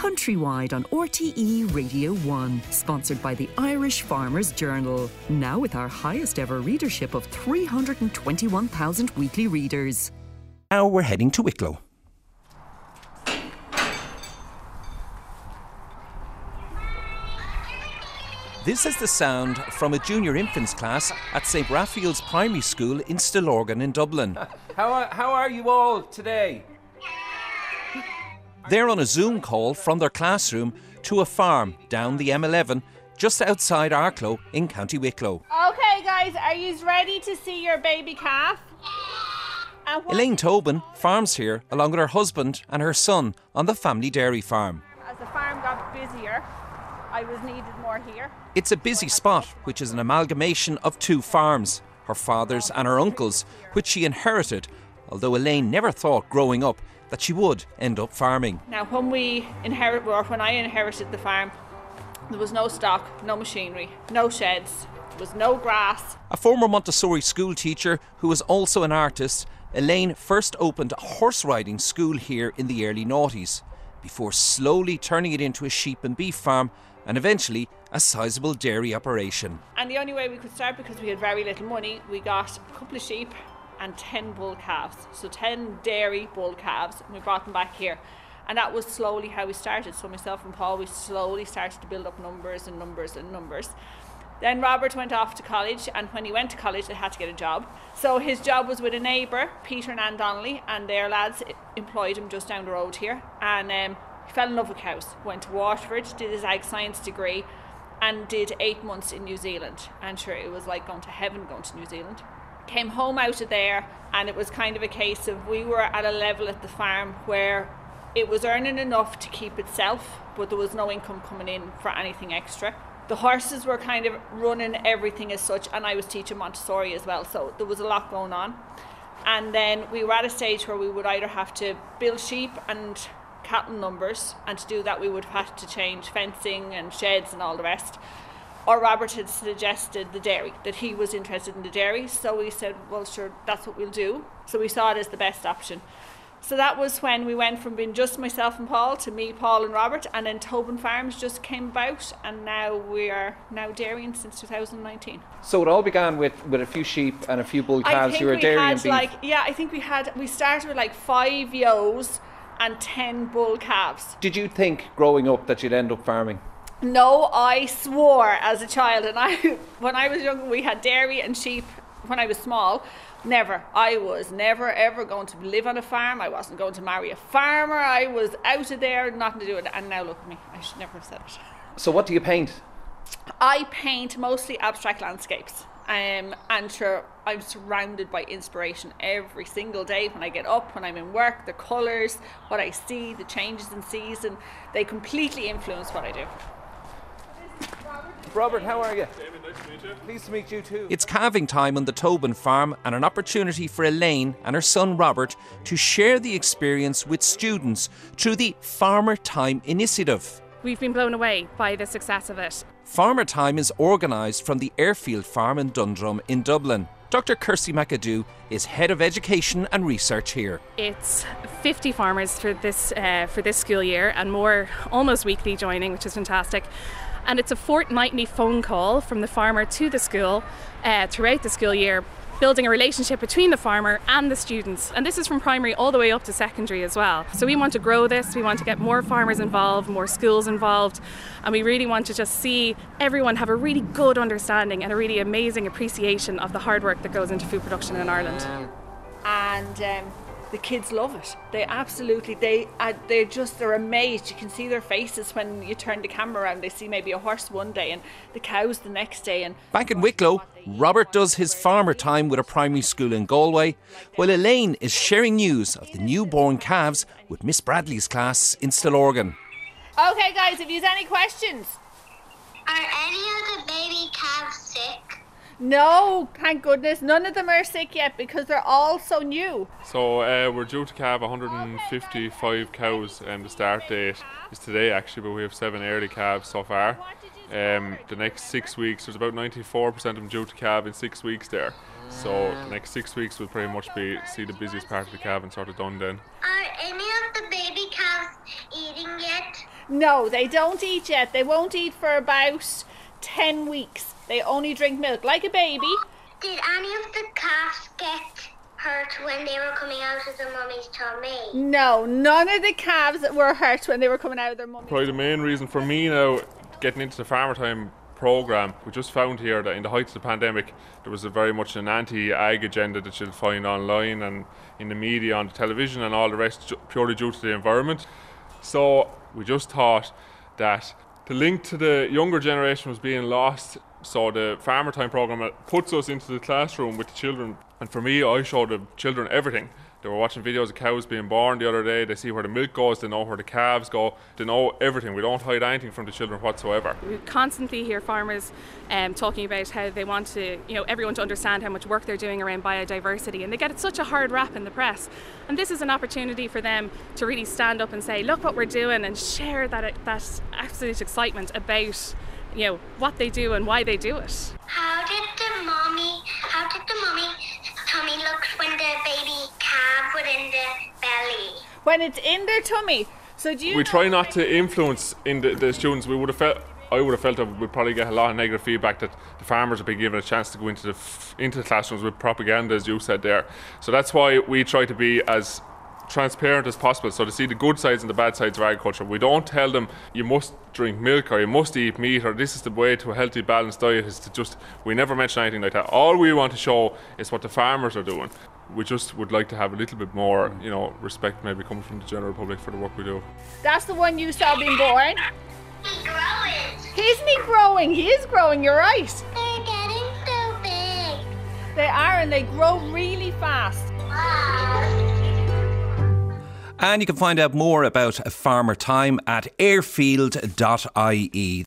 Countrywide on RTE Radio 1, sponsored by the Irish Farmers Journal. Now with our highest ever readership of 321,000 weekly readers. Now we're heading to Wicklow. This is the sound from a junior infants class at St Raphael's Primary School in Stillorgan in Dublin. How are you all today? They're on a Zoom call from their classroom to a farm down the M11 just outside Arklow in County Wicklow. Okay guys, are you ready to see your baby calf? Elaine Tobin farms here along with her husband and her son on the family dairy farm. As the farm got busier, I was needed more here. It's a busy spot, which is an amalgamation of two farms, her father's and her uncle's, which she inherited, although Elaine never thought growing up that she would end up farming. Now when I inherited the farm, there was no stock, no machinery, no sheds, there was no grass. A former Montessori school teacher who was also an artist, Elaine first opened a horse riding school here in the early noughties, before slowly turning it into a sheep and beef farm and eventually a sizable dairy operation. And the only way we could start, because we had very little money, we got a couple of sheep and 10 bull calves. So 10 dairy bull calves, and we brought them back here. And that was slowly how we started. So myself and Paul, we slowly started to build up numbers and numbers and numbers. Then Robert went off to college, and when he went to college, they had to get a job. So his job was with a neighbour, Peter and Ann Donnelly, and their lads employed him just down the road here. And he fell in love with cows, went to Waterford, did his ag science degree, and did 8 months in New Zealand. And sure, it was like going to heaven going to New Zealand. Came home out of there, and it was kind of a case of we were at a level at the farm where it was earning enough to keep itself, but there was no income coming in for anything extra. The horses were kind of running everything as such, and I was teaching Montessori as well, so there was a lot going on. And then we were at a stage where we would either have to build sheep and cattle numbers, and to do that we would have had to change fencing and sheds and all the rest. Or Robert had suggested the dairy, that he was interested in the dairy, so we said, well sure, that's what we'll do. So we saw it as the best option. So that was when we went from being just myself and Paul to me, Paul and Robert, and then Tobin Farms just came about, and now we are dairying since 2019. So it all began with a few sheep and a few bull calves. You were dairying beef. I think we started with like 5 ewes and 10 bull calves. Did you think growing up that you'd end up farming? No, I swore as a child, and when I was younger we had dairy and sheep when I was small. I was never ever going to live on a farm. I wasn't going to marry a farmer. I was out of there, nothing to do with it. And now look at me, I should never have said it. So what do you paint? I paint mostly abstract landscapes. And sure, I'm surrounded by inspiration every single day when I get up, when I'm in work. The colours, what I see, the changes in season, they completely influence what I do. Robert, how are you? David, nice to meet you. Pleased to meet you too. It's calving time on the Tobin farm, and an opportunity for Elaine and her son Robert to share the experience with students through the Farmer Time initiative. We've been blown away by the success of it. Farmer Time is organised from the Airfield Farm in Dundrum in Dublin. Dr. Kirsty McAdoo is Head of Education and Research here. It's 50 farmers for this school year, and more almost weekly joining, which is fantastic. And it's a fortnightly phone call from the farmer to the school throughout the school year, building a relationship between the farmer and the students. And this is from primary all the way up to secondary as well. So we want to grow this, we want to get more farmers involved, more schools involved, and we really want to just see everyone have a really good understanding and a really amazing appreciation of the hard work that goes into food production in Ireland. And the kids love it. They absolutely, they're amazed. You can see their faces when you turn the camera around. They see maybe a horse one day and the cows the next day. And back in Wicklow, Robert does his farmer time with a primary school in Galway, while Elaine is sharing news of the newborn calves with Miss Bradley's class in Stillorgan. Okay guys, if you have any questions. Are any of the baby calves sick? No, thank goodness. None of them are sick yet because they're all so new. So we're due to calve 155 cows, and the start date is today actually, but we have 7 early calves so far. The next 6 weeks, there's about 94% of them due to calve in 6 weeks there. So the next 6 weeks will pretty much see the busiest part of the calving sort of done then. Are any of the baby calves eating yet? No, they don't eat yet. They won't eat for about 10 weeks. They only drink milk like a baby. Did any of the calves get hurt when they were coming out of the mummy's tummy? No, none of the calves were hurt when they were coming out of their mummy. Probably the main reason for me now getting into the Farmer Time programme, we just found here that in the height of the pandemic there was very much an anti-ag agenda that you'll find online and in the media, on the television and all the rest, purely due to the environment. So we just thought that the link to the younger generation was being lost, so the Farmer Time programme puts us into the classroom with the children. And for me, I show the children everything. They were watching videos of cows being born the other day. They see where the milk goes, they know where the calves go, they know everything. We don't hide anything from the children whatsoever. We constantly hear farmers talking about how they want to, everyone to understand how much work they're doing around biodiversity, and they get such a hard rap in the press. And this is an opportunity for them to really stand up and say, look what we're doing, and share that absolute excitement about what they do and why they do it. How did the mummy tummy look when the baby calf was in the belly? When it's in their tummy. So do you We try not to influence in the students. I would have felt that we'd probably get a lot of negative feedback that the farmers have been given a chance to go into the classrooms with propaganda, as you said there. So that's why we try to be as transparent as possible, so to see the good sides and the bad sides of agriculture. We don't tell them you must drink milk or you must eat meat or this is the way to a healthy, balanced diet. We never mention anything like that. All we want to show is what the farmers are doing. We just would like to have a little bit more, respect maybe coming from the general public for the work we do. That's the one you saw being born? He's growing. Isn't he growing? He is growing, you're right. They're getting so big. They are, and they grow really fast. Wow. And you can find out more about Farmer Time at airfield.ie.